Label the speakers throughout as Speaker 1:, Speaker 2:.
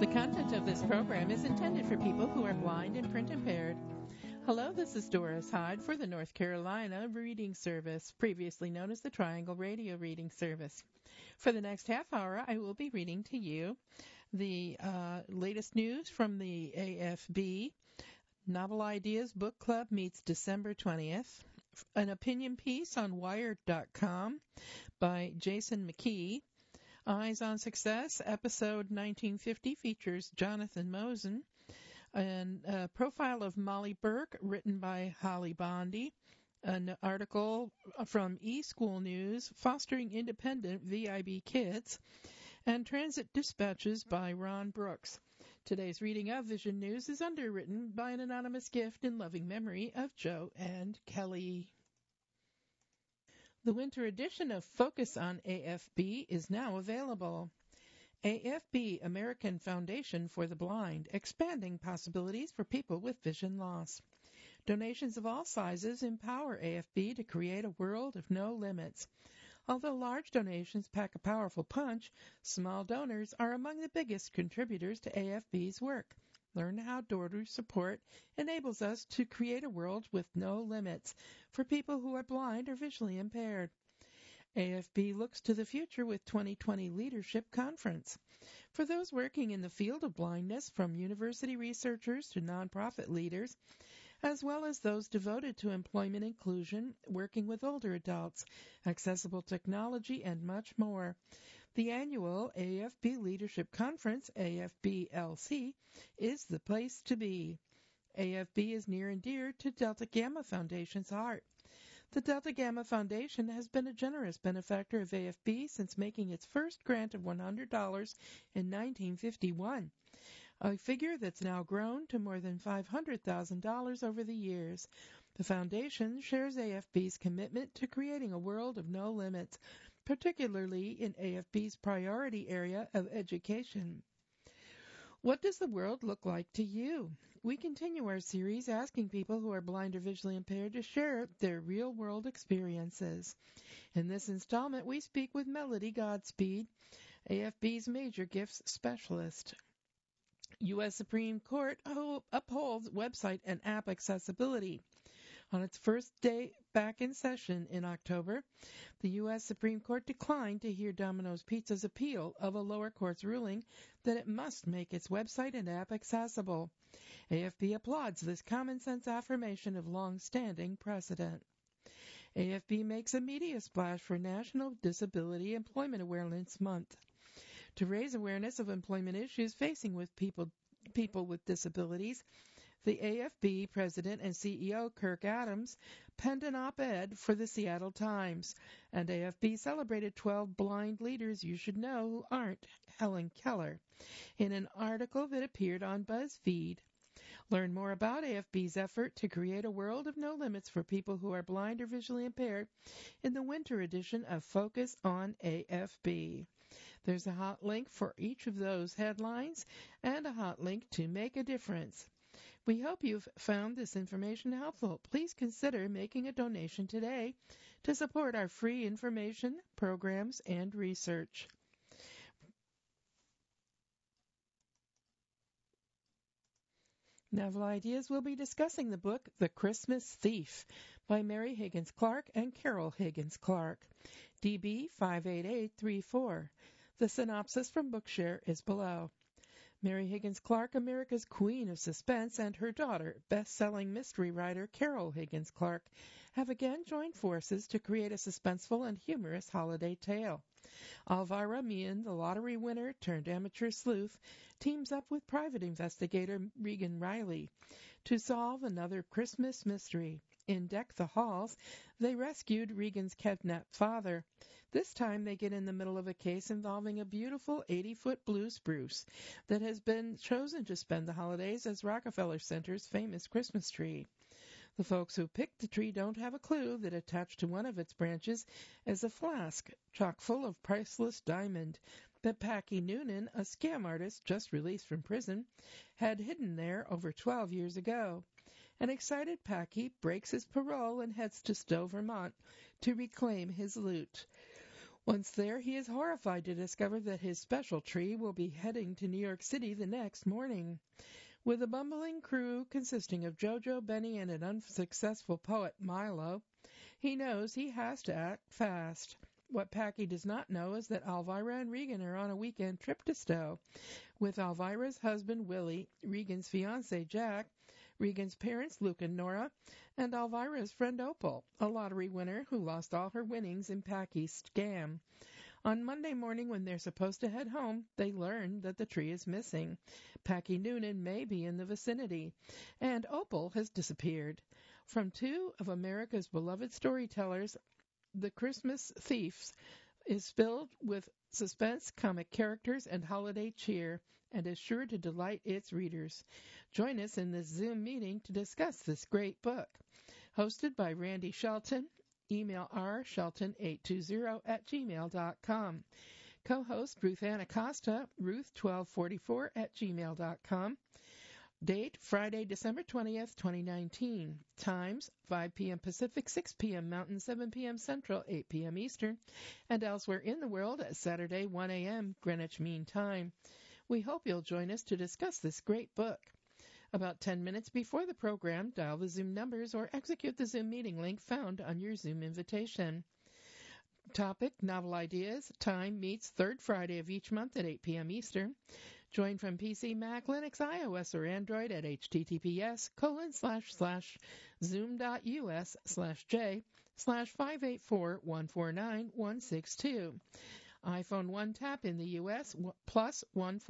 Speaker 1: The content of this program is intended for people who are blind and print impaired. Hello, this is Doris Hyde for the North Carolina Reading Service, previously known as the Triangle Radio Reading Service. For the next half hour, I will be reading to you the latest news from the AFB. Novel Ideas Book Club meets December 20th. An opinion piece on Wired.com by Jason McKee. Eyes on Success, episode 1950, features Jonathan Mosen. And a profile of Molly Burke, written by Holly Bondi. An article from eSchool News, Fostering Independent VIB Kids. And Transit Dispatches by Ron Brooks. Today's reading of Vision News is underwritten by an anonymous gift in loving memory of Joe and Kelly. The winter edition of Focus on AFB is now available. AFB, American Foundation for the Blind, expanding possibilities for people with vision loss. Donations of all sizes empower AFB to create a world of no limits. Although large donations pack a powerful punch, small donors are among the biggest contributors to AFB's work. Learn how donor support enables us to create a world with no limits for people who are blind or visually impaired. AFB looks to the future with 2020 Leadership Conference. For those working in the field of blindness, from university researchers to nonprofit leaders, as well as those devoted to employment inclusion, working with older adults, accessible technology, and much more. The annual AFB Leadership Conference, AFB-LC, is the place to be. AFB is near and dear to Delta Gamma Foundation's heart. The Delta Gamma Foundation has been a generous benefactor of AFB since making its first grant of $100 in 1951, a figure that's now grown to more than $500,000 over the years. The foundation shares AFB's commitment to creating a world of no limits, particularly in AFB's priority area of education. What does the world look like to you? We continue our series asking people who are blind or visually impaired to share their real-world experiences. In this installment, we speak with Melody Godspeed, AFB's Major Gifts Specialist. U.S. Supreme Court upholds website and app accessibility. On its first day back in session in October, the U.S. Supreme Court declined to hear Domino's Pizza's appeal of a lower court's ruling that it must make its website and app accessible. AFB applauds this common-sense affirmation of long-standing precedent. AFB makes a media splash for National Disability Employment Awareness Month to raise awareness of employment issues facing with people with disabilities. The AFB president and CEO, Kirk Adams, penned an op-ed for the Seattle Times, and AFB celebrated 12 blind leaders you should know who aren't Helen Keller in an article that appeared on BuzzFeed. Learn more about AFB's effort to create a world of no limits for people who are blind or visually impaired in the winter edition of Focus on AFB. There's a hot link for each of those headlines and a hot link to Make a Difference. We hope you've found this information helpful. Please consider making a donation today to support our free information, programs, and research. Novel Ideas will be discussing the book The Christmas Thief by Mary Higgins Clark and Carol Higgins Clark, DB 58834. The synopsis from Bookshare is below. Mary Higgins Clark, America's Queen of Suspense, and her daughter, best-selling mystery writer Carol Higgins Clark, have again joined forces to create a suspenseful and humorous holiday tale. Alvira Meehan, the lottery winner turned amateur sleuth, teams up with private investigator Regan Riley to solve another Christmas mystery. In Deck the Halls, they rescued Regan's kidnapped father. This time they get in the middle of a case involving a beautiful 80-foot blue spruce that has been chosen to spend the holidays as Rockefeller Center's famous Christmas tree. The folks who picked the tree don't have a clue that attached to one of its branches is a flask chock full of priceless diamond that Packy Noonan, a scam artist just released from prison, had hidden there over 12 years ago. An excited Packy breaks his parole and heads to Stowe, Vermont to reclaim his loot. Once there, he is horrified to discover that his special tree will be heading to New York City the next morning. With a bumbling crew consisting of Jojo, Benny, and an unsuccessful poet, Milo, he knows he has to act fast. What Packy does not know is that Elvira and Regan are on a weekend trip to Stowe, with Elvira's husband, Willie, Regan's fiancé, Jack, Regan's parents, Luke and Nora, and Elvira's friend Opal, a lottery winner who lost all her winnings in Packy's scam. On Monday morning, when they're supposed to head home, they learn that the tree is missing. Packy Noonan may be in the vicinity, and Opal has disappeared. From two of America's beloved storytellers, The Christmas Thieves is filled with suspense, comic characters, and holiday cheer, and is sure to delight its readers. Join us in this Zoom meeting to discuss this great book. Hosted by Randy Shelton. Email rshelton820@gmail.com. Co-host Ruth Ann Acosta, ruth1244@gmail.com. Date, Friday, December 20th, 2019. Times, 5 p.m. Pacific, 6 p.m. Mountain, 7 p.m. Central, 8 p.m. Eastern, and elsewhere in the world at Saturday, 1 a.m. Greenwich Mean Time. We hope you'll join us to discuss this great book. About 10 minutes before the program, dial the Zoom numbers or execute the Zoom meeting link found on your Zoom invitation. Topic, novel ideas. Time meets third Friday of each month at 8 p.m. Eastern. Join from PC, Mac, Linux, iOS, or Android at https://zoom.us/j/584149162. iPhone 1 tap in the U.S. plus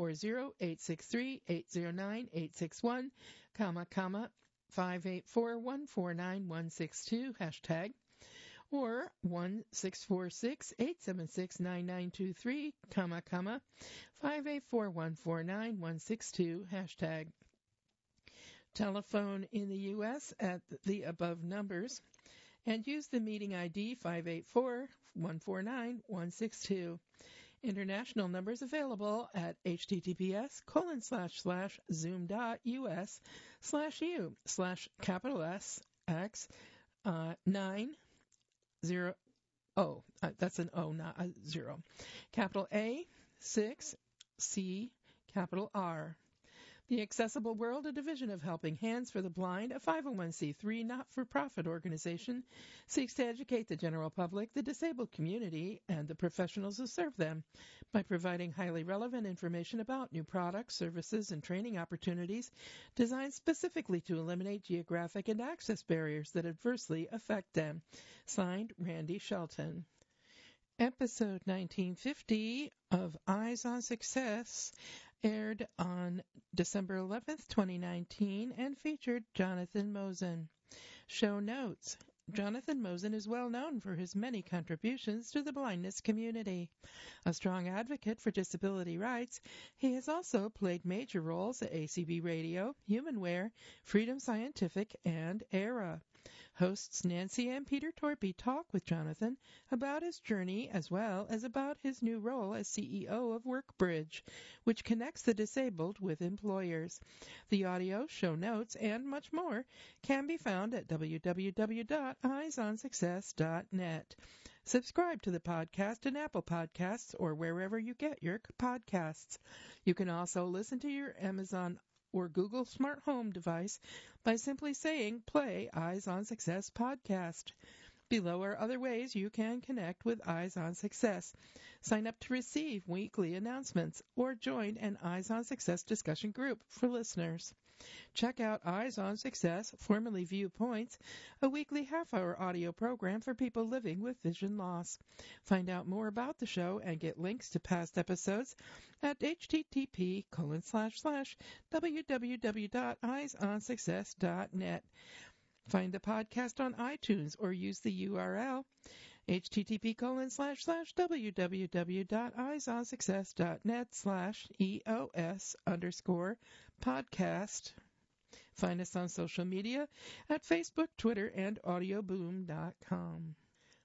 Speaker 1: 140-863-809-861, 584-149-162, hashtag, or 1-646-876-9923, 584-149-162, hashtag. Telephone in the U.S. at the above numbers, and use the meeting ID 584-149-162. International numbers available at https://zoom.us/U/S/9 that's an O, not a 0. Capital A, 6, C, capital R. The Accessible World, a division of Helping Hands for the Blind, a 501c3 not-for-profit organization, seeks to educate the general public, the disabled community, and the professionals who serve them by providing highly relevant information about new products, services, and training opportunities designed specifically to eliminate geographic and access barriers that adversely affect them. Signed, Randy Shelton. Episode 1950 of Eyes on Success aired on December 11th, 2019, and featured Jonathan Mosen. Show notes. Jonathan Mosen is well known for his many contributions to the blindness community. A strong advocate for disability rights, he has also played major roles at ACB Radio, HumanWare, Freedom Scientific, and ERA. Hosts Nancy and Peter Torpy talk with Jonathan about his journey as well as about his new role as CEO of WorkBridge, which connects the disabled with employers. The audio, show notes, and much more can be found at www.eyesonsuccess.net. Subscribe to the podcast in Apple Podcasts or wherever you get your podcasts. You can also listen to your Amazon or Google Smart Home device by simply saying, "Play Eyes on Success podcast." Below are other ways you can connect with Eyes on Success. Sign up to receive weekly announcements or join an Eyes on Success discussion group for listeners. Check out Eyes on Success, formerly Viewpoints, a weekly half-hour audio program for people living with vision loss. Find out more about the show and get links to past episodes at http://www.eyesonsuccess.net. Find the podcast on iTunes or use the URL http://www.eyesonsuccess.net/EOS_podcast. Find us on social media at Facebook, Twitter, and audioboom.com.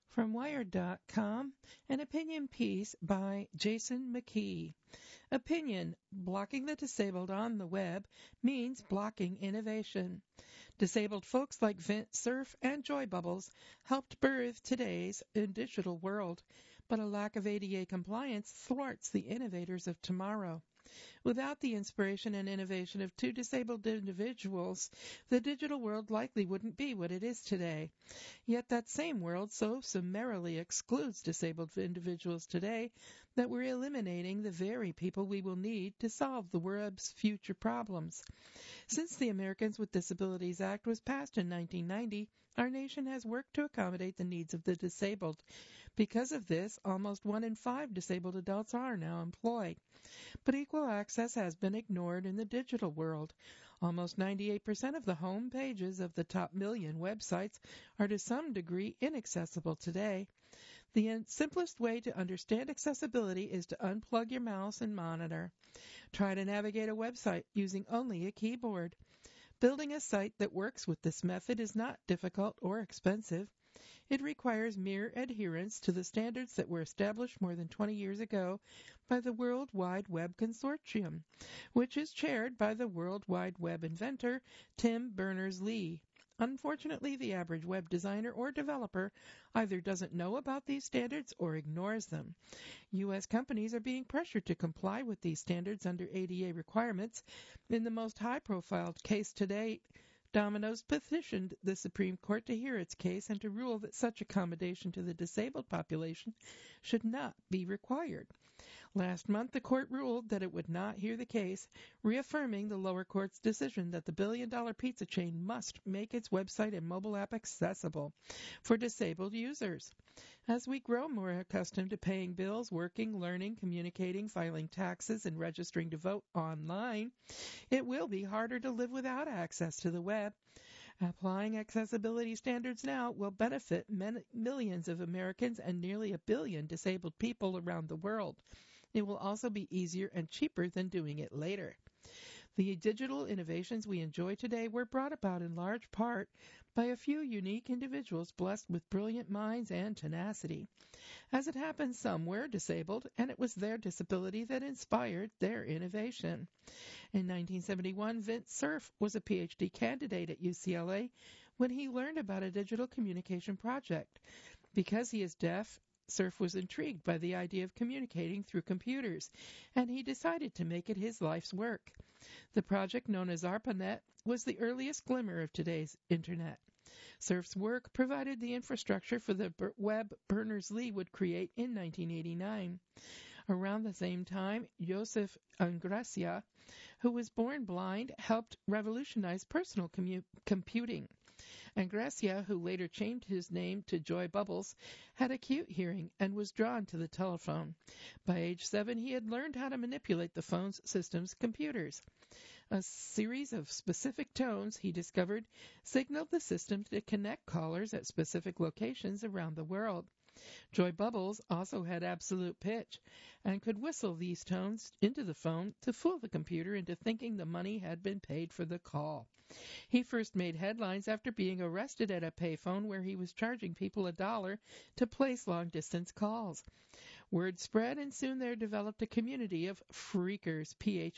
Speaker 1: From Wired.com, an opinion piece by Jason McKee. Opinion: blocking the disabled on the web means blocking innovation. Disabled folks like Vint Cerf and Joy Bubbles helped birth today's digital world, but a lack of ADA compliance thwarts the innovators of tomorrow. Without the inspiration and innovation of two disabled individuals, the digital world likely wouldn't be what it is today. Yet that same world so summarily excludes disabled individuals today that we're eliminating the very people we will need to solve the web's future problems. Since the Americans with Disabilities Act was passed in 1990, our nation has worked to accommodate the needs of the disabled. Because of this, almost 1 in 5 disabled adults are now employed. But equal access has been ignored in the digital world. Almost 98% of the home pages of the top million websites are to some degree inaccessible today. The simplest way to understand accessibility is to unplug your mouse and monitor. Try to navigate a website using only a keyboard. Building a site that works with this method is not difficult or expensive. It requires mere adherence to the standards that were established more than 20 years ago by the World Wide Web Consortium, which is chaired by the World Wide Web inventor Tim Berners-Lee. Unfortunately, the average web designer or developer either doesn't know about these standards or ignores them. U.S. companies are being pressured to comply with these standards under ADA requirements. In the most high-profile case to date, Domino's petitioned the Supreme Court to hear its case and to rule that such accommodation to the disabled population should not be required. Last month, the court ruled that it would not hear the case, reaffirming the lower court's decision that the billion-dollar pizza chain must make its website and mobile app accessible for disabled users. As we grow more accustomed to paying bills, working, learning, communicating, filing taxes, and registering to vote online, it will be harder to live without access to the web. Applying accessibility standards now will benefit millions of Americans and nearly 1 billion disabled people around the world. It will also be easier and cheaper than doing it later. The digital innovations we enjoy today were brought about in large part by a few unique individuals blessed with brilliant minds and tenacity. As it happens, some were disabled, and it was their disability that inspired their innovation. In 1971, Vint Cerf was a PhD candidate at UCLA when he learned about a digital communication project. Because he is deaf, Cerf was intrigued by the idea of communicating through computers, and he decided to make it his life's work. The project, known as ARPANET, was the earliest glimmer of today's Internet. Cerf's work provided the infrastructure for the web Berners-Lee would create in 1989. Around the same time, Joseph Ingrassia, who was born blind, helped revolutionize personal computing. Ingrassia, who later changed his name to Joy Bubbles, had acute hearing and was drawn to the telephone. By age 7, he had learned how to manipulate the phone system's computers. A series of specific tones, he discovered, signaled the system to connect callers at specific locations around the world. Joy Bubbles also had absolute pitch and could whistle these tones into the phone to fool the computer into thinking the money had been paid for the call. He first made headlines after being arrested at a payphone where he was charging people $1 to place long-distance calls. Word spread, and soon there developed a community of phreakers,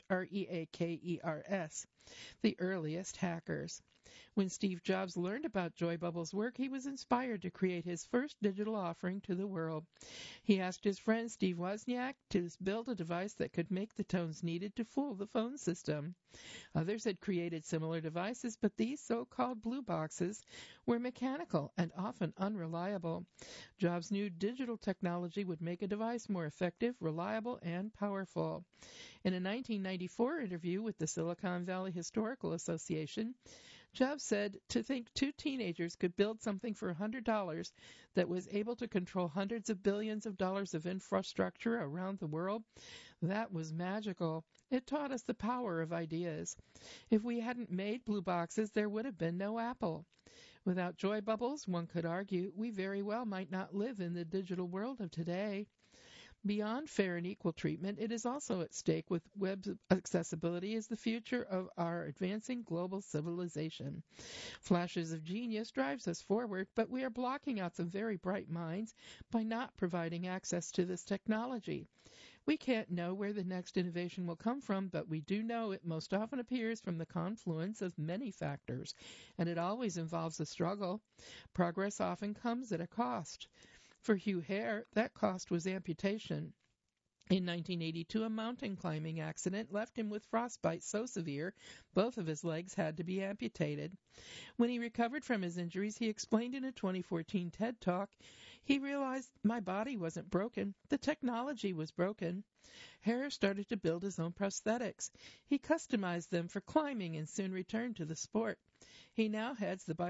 Speaker 1: Phreakers, the earliest hackers. When Steve Jobs learned about Joy Bubbles' work, he was inspired to create his first digital offering to the world. He asked his friend Steve Wozniak to build a device that could make the tones needed to fool the phone system. Others had created similar devices, but these so-called blue boxes were mechanical and often unreliable. Jobs knew digital technology would make a device more effective, reliable, and powerful. In a 1994 interview with the Silicon Valley Historical Association, Jobs said to think 2 teenagers could build something for $100 that was able to control hundreds of billions of dollars of infrastructure around the world, that was magical. It taught us the power of ideas. If we hadn't made blue boxes, there would have been no Apple. Without Joy Bubbles, one could argue, we very well might not live in the digital world of today. Beyond fair and equal treatment, it is also at stake with web accessibility as the future of our advancing global civilization. Flashes of genius drives us forward, but we are blocking out some very bright minds by not providing access to this technology. We can't know where the next innovation will come from, but we do know it most often appears from the confluence of many factors, and it always involves a struggle. Progress often comes at a cost. For Hugh Hare, that cost was amputation. In 1982, a mountain climbing accident left him with frostbite so severe both of his legs had to be amputated. When he recovered from his injuries, he explained in a 2014 TED Talk, he realized my body wasn't broken, the technology was broken. Hare started to build his own prosthetics. He customized them for climbing and soon returned to the sport. He now heads the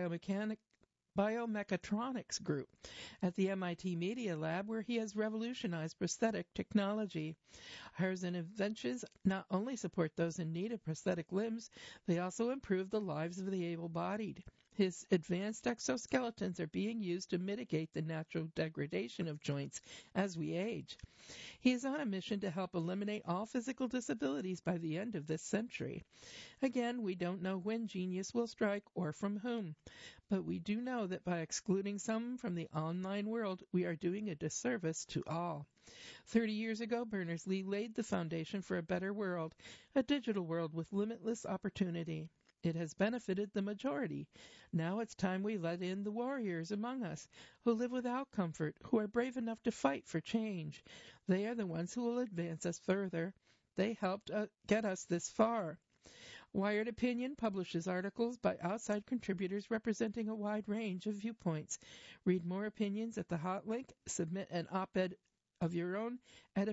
Speaker 1: Biomechatronics Group at the MIT Media Lab, where he has revolutionized prosthetic technology. Hare's inventions not only support those in need of prosthetic limbs, they also improve the lives of the able-bodied. His advanced exoskeletons are being used to mitigate the natural degradation of joints as we age. He is on a mission to help eliminate all physical disabilities by the end of this century. Again, we don't know when genius will strike or from whom, but we do know that by excluding some from the online world, we are doing a disservice to all. 30 years ago, Berners-Lee laid the foundation for a better world, a digital world with limitless opportunity. It has benefited the majority. Now it's time we let in the warriors among us who live without comfort, who are brave enough to fight for change. They are the ones who will advance us further. They helped get us this far. Wired Opinion publishes articles by outside contributors representing a wide range of viewpoints. Read more opinions at the hot link. Submit an op-ed of your own at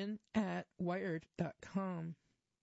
Speaker 1: opinion@wired.com.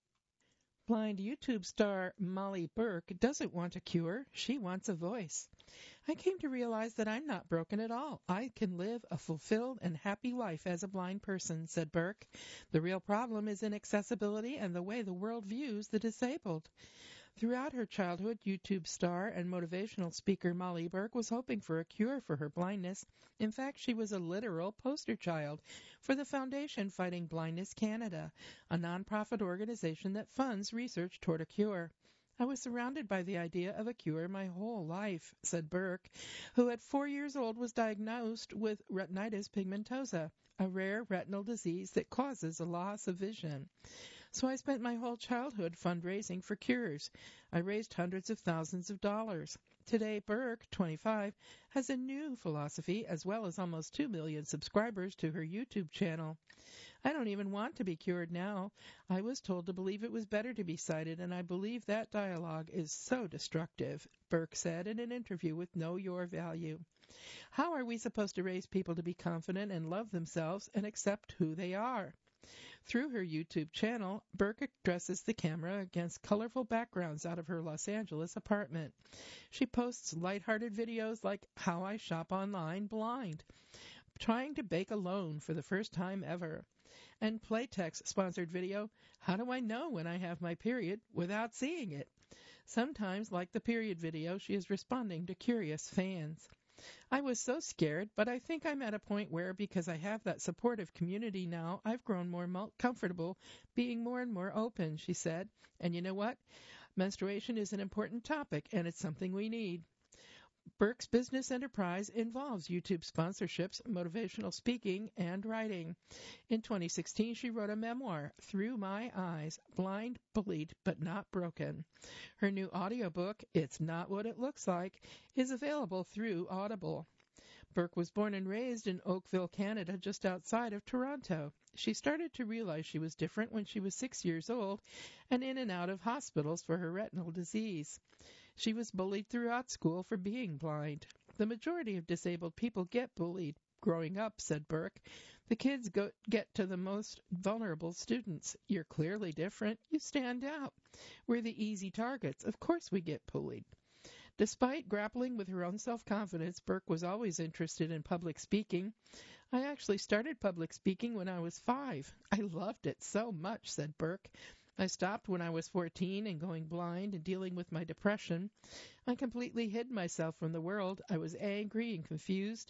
Speaker 1: Blind YouTube star Molly Burke doesn't want a cure, she wants a voice. I came to realize that I'm not broken at all. I can live a fulfilled and happy life as a blind person, said Burke. The real problem is inaccessibility and the way the world views the disabled. Throughout her childhood, YouTube star and motivational speaker Molly Burke was hoping for a cure for her blindness. In fact, she was a literal poster child for the Foundation Fighting Blindness Canada, a nonprofit organization that funds research toward a cure. I was surrounded by the idea of a cure my whole life, said Burke, who at 4 years old was diagnosed with retinitis pigmentosa, a rare retinal disease that causes a loss of vision. So I spent my whole childhood fundraising for cures. I raised hundreds of thousands of dollars. Today, Burke, 25, has a new philosophy as well as almost 2 million subscribers to her YouTube channel. I don't even want to be cured now. I was told to believe it was better to be sighted, and I believe that dialogue is so destructive, Burke said in an interview with Know Your Value. How are we supposed to raise people to be confident and love themselves and accept who they are? Through her YouTube channel, Burke addresses the camera against colorful backgrounds out of her Los Angeles apartment. She posts lighthearted videos like How I Shop Online Blind, Trying to Bake Alone for the First Time Ever, and Playtex-sponsored video, How Do I Know When I Have My Period Without Seeing It? Sometimes, like the period video, she is responding to curious fans. I was so scared, but I think I'm at a point where, because I have that supportive community now, I've grown more comfortable being more and more open, she said. And you know what? Menstruation is an important topic, and it's something we need. Burke's business enterprise involves YouTube sponsorships, motivational speaking, and writing. In 2016, she wrote a memoir, Through My Eyes, Blind, Bullied, But Not Broken. Her new audiobook, It's Not What It Looks Like, is available through Audible. Burke was born and raised in Oakville, Canada, just outside of Toronto. She started to realize she was different when she was 6 years old and in and out of hospitals for her retinal disease. She was bullied throughout school for being blind. The majority of disabled people get bullied growing up, said Burke. The kids get to the most vulnerable students. You're clearly different. You stand out. We're the easy targets. Of course we get bullied. Despite grappling with her own self-confidence, Burke was always interested in public speaking. I actually started public speaking when I was 5. I loved it so much, said Burke. I stopped when I was 14 and going blind and dealing with my depression. I completely hid myself from the world. I was angry and confused.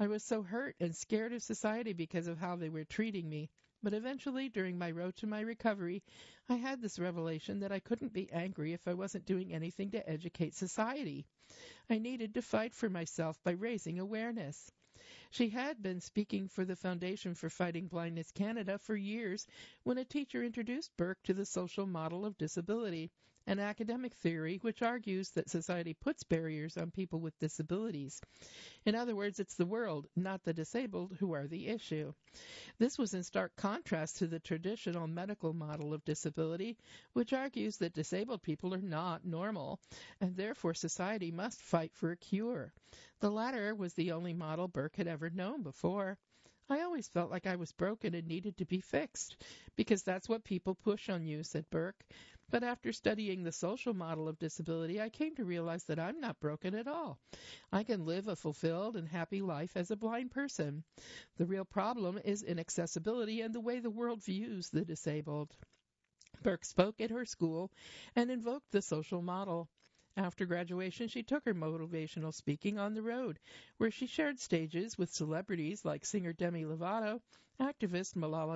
Speaker 1: I was so hurt and scared of society because of how they were treating me. But eventually, during my road to my recovery, I had this revelation that I couldn't be angry if I wasn't doing anything to educate society. I needed to fight for myself by raising awareness. She had been speaking for the Foundation for Fighting Blindness Canada for years when a teacher introduced Burke to the social model of disability, an academic theory which argues that society puts barriers on people with disabilities. In other words, it's the world, not the disabled, who are the issue. This was in stark contrast to the traditional medical model of disability, which argues that disabled people are not normal, and therefore society must fight for a cure. The latter was the only model Burke had ever known before. I always felt like I was broken and needed to be fixed, because that's what people push on you, said Burke. But after studying the social model of disability, I came to realize that I'm not broken at all. I can live a fulfilled and happy life as a blind person. The real problem is inaccessibility and the way the world views the disabled. Burke spoke at her school and invoked the social model. After graduation, she took her motivational speaking on the road, where she shared stages with celebrities like singer Demi Lovato, activist Malala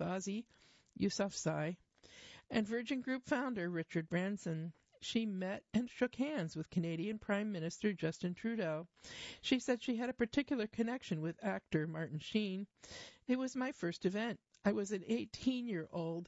Speaker 1: Yousafzai, and Virgin Group founder Richard Branson. She met and shook hands with Canadian Prime Minister Justin Trudeau. She said she had a particular connection with actor Martin Sheen. It was my first event. I was an 18-year-old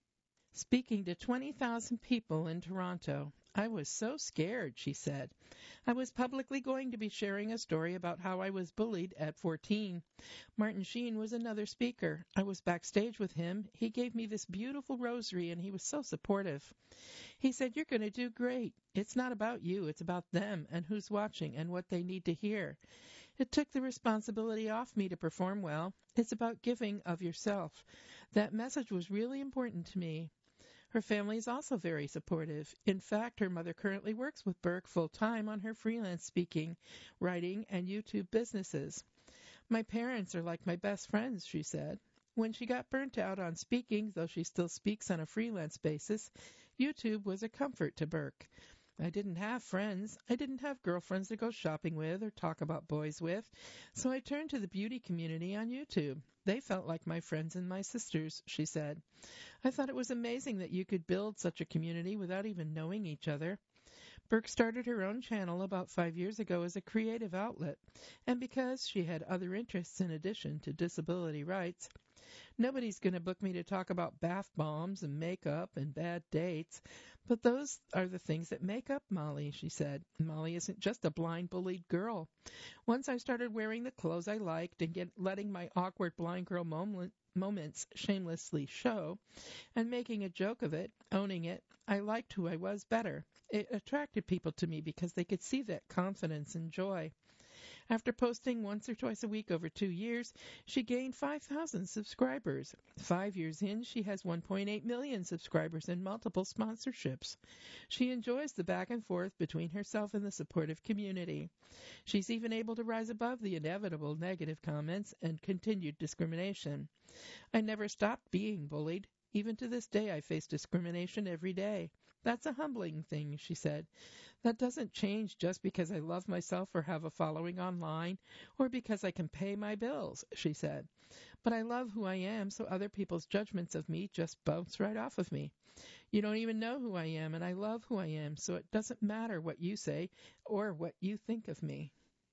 Speaker 1: speaking to 20,000 people in Toronto. I was so scared, she said. I was publicly going to be sharing a story about how I was bullied at 14. Martin Sheen was another speaker. I was backstage with him. He gave me this beautiful rosary, and he was so supportive. He said, "You're going to do great. It's not about you. It's about them and who's watching and what they need to hear." It took the responsibility off me to perform well. It's about giving of yourself. That message was really important to me. Her family is also very supportive. In fact, her mother currently works with Burke full-time on her freelance speaking, writing, and YouTube businesses. My parents are like my best friends, she said. When she got burnt out on speaking, though she still speaks on a freelance basis, YouTube was a comfort to Burke. I didn't have friends. I didn't have girlfriends to go shopping with or talk about boys with, so I turned to the beauty community on YouTube. They felt like my friends and my sisters, she said. I thought it was amazing that you could build such a community without even knowing each other. Burke started her own channel about 5 years ago as a creative outlet, and because she had other interests in addition to disability rights. Nobody's going to book me to talk about bath bombs and makeup and bad dates, but those are the things that make up Molly, she said. Molly isn't just a blind, bullied girl. Once I started wearing the clothes I liked and letting my awkward blind girl moments shamelessly show, and making a joke of it, owning it, I liked who I was better. It attracted people to me because they could see that confidence and joy. After posting once or twice a week over 2 years, she gained 5,000 subscribers. 5 years in, she has 1.8 million subscribers and multiple sponsorships. She enjoys the back and forth between herself and the supportive community. She's even able to rise above the inevitable negative comments and continued discrimination. I never stopped being bullied. Even to this day, I face discrimination every day. That's a humbling thing, she said. That doesn't change just because I love myself or have a following online or because I can pay my bills, she said. But I love who I am, so other people's judgments of me just bounce right off of me. You don't even know who I am, and I love who I am, so it doesn't matter what you say or what you think of me.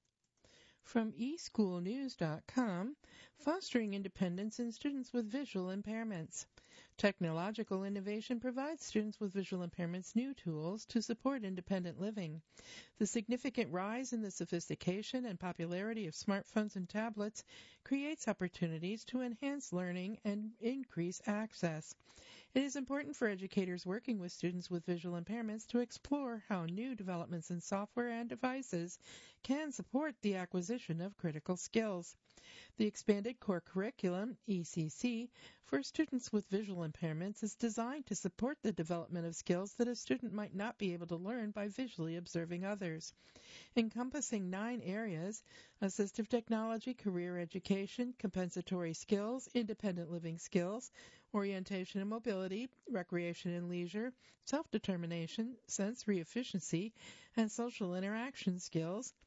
Speaker 1: From eSchoolNews.com, Fostering Independence in Students with Visual Impairments. Technological innovation provides students with visual impairments new tools to support independent living. The significant rise in the sophistication and popularity of smartphones and tablets creates opportunities to enhance learning and increase access. It is important for educators working with students with visual impairments to explore how new developments in software and devices can support the acquisition of critical skills. The Expanded Core Curriculum, ECC, for students with visual impairments is designed to support the development of skills that a student might not be able to learn by visually observing others. Encompassing 9 areas: assistive technology, career education, compensatory skills, independent living skills, orientation and mobility, recreation and leisure, self-determination, sensory efficiency, and social interaction skills.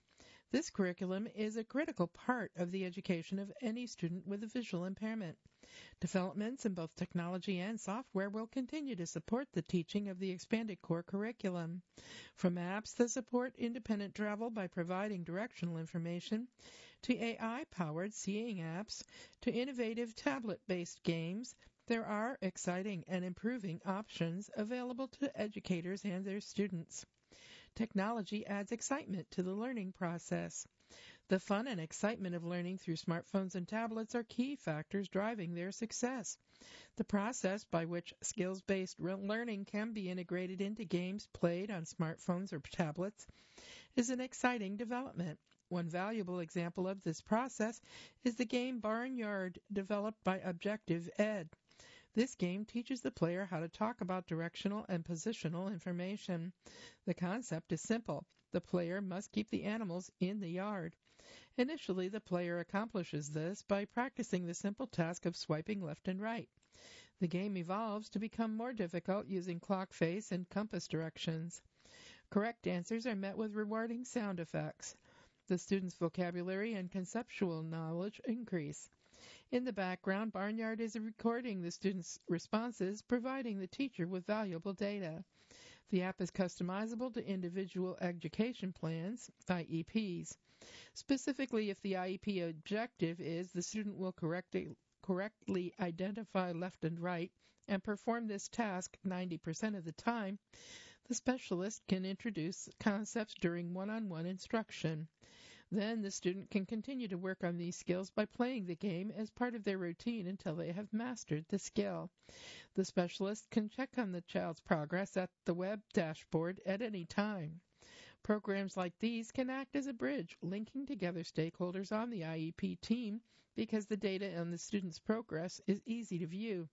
Speaker 1: This curriculum is a critical part of the education of any student with a visual impairment. Developments in both technology and software will continue to support the teaching of the expanded core curriculum. From apps that support independent travel by providing directional information, to AI-powered seeing apps, to innovative tablet-based games, there are exciting and improving options available to educators and their students. Technology adds excitement to the learning process. The fun and excitement of learning through smartphones and tablets are key factors driving their success. The process by which skills-based learning can be integrated into games played on smartphones or tablets is an exciting development. One valuable example of this process is the game Barnyard, developed by Objective Ed. This game teaches the player how to talk about directional and positional information. The concept is simple. The player must keep the animals in the yard. Initially, the player accomplishes this by practicing the simple task of swiping left and right. The game evolves to become more difficult using clock face and compass directions. Correct answers are met with rewarding sound effects. The student's vocabulary and conceptual knowledge increase. In the background, Barnyard is recording the students' responses, providing the teacher with valuable data. The app is customizable to individual education plans, IEPs. Specifically, if the IEP objective is the student will correctly identify left and right and perform this task 90% of the time, the specialist can introduce concepts during one-on-one instruction. Then the student can continue to work on these skills by playing the game as part of their routine until they have mastered the skill. The specialist can check on the child's progress at the web dashboard at any time. Programs like these can act as a bridge, linking together stakeholders on the IEP team because the data on the student's progress is easy to view.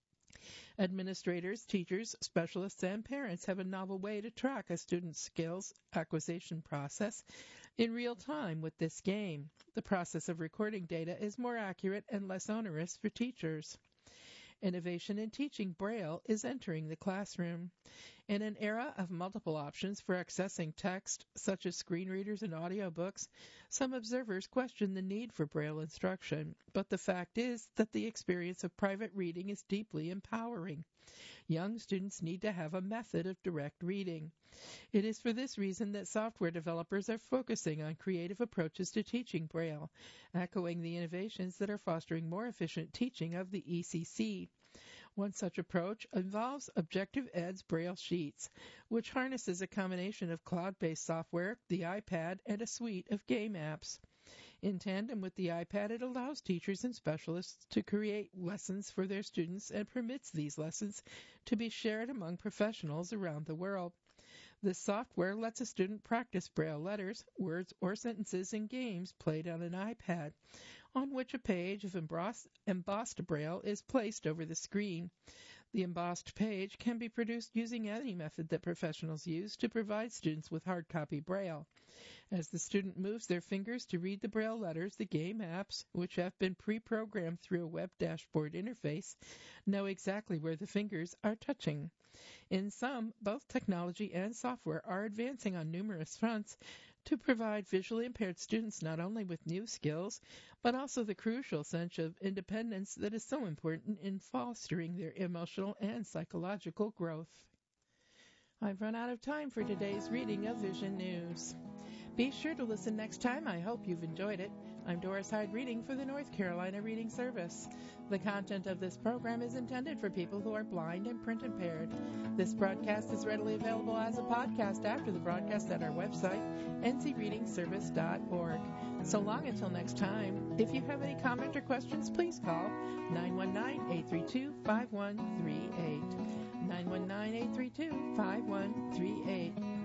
Speaker 1: Administrators, teachers, specialists, and parents have a novel way to track a student's skills acquisition process in real time with this game. The process of recording data is more accurate and less onerous for teachers. Innovation in teaching Braille is entering the classroom. In an era of multiple options for accessing text, such as screen readers and audiobooks, some observers question the need for Braille instruction, but the fact is that the experience of private reading is deeply empowering. Young students need to have a method of direct reading. It is for this reason that software developers are focusing on creative approaches to teaching Braille, echoing the innovations that are fostering more efficient teaching of the ECC. One such approach involves Objective Ed's Braille Sheets, which harnesses a combination of cloud-based software, the iPad, and a suite of game apps. In tandem with the iPad, it allows teachers and specialists to create lessons for their students and permits these lessons to be shared among professionals around the world. This software lets a student practice Braille letters, words, or sentences in games played on an iPad, on which a page of embossed Braille is placed over the screen. The embossed page can be produced using any method that professionals use to provide students with hard copy Braille. As the student moves their fingers to read the Braille letters, the game apps, which have been pre-programmed through a web dashboard interface, know exactly where the fingers are touching. In sum, both technology and software are advancing on numerous fronts to provide visually impaired students not only with new skills, but also the crucial sense of independence that is so important in fostering their emotional and psychological growth. I've run out of time for today's reading of Vision News. Be sure to listen next time. I hope you've enjoyed it. I'm Doris Hyde reading for the North Carolina Reading Service. The content of this program is intended for people who are blind and print impaired. This broadcast is readily available as a podcast after the broadcast at our website, ncreadingservice.org. So long until next time. If you have any comment or questions, please call 919-832-5138. 919-832-5138.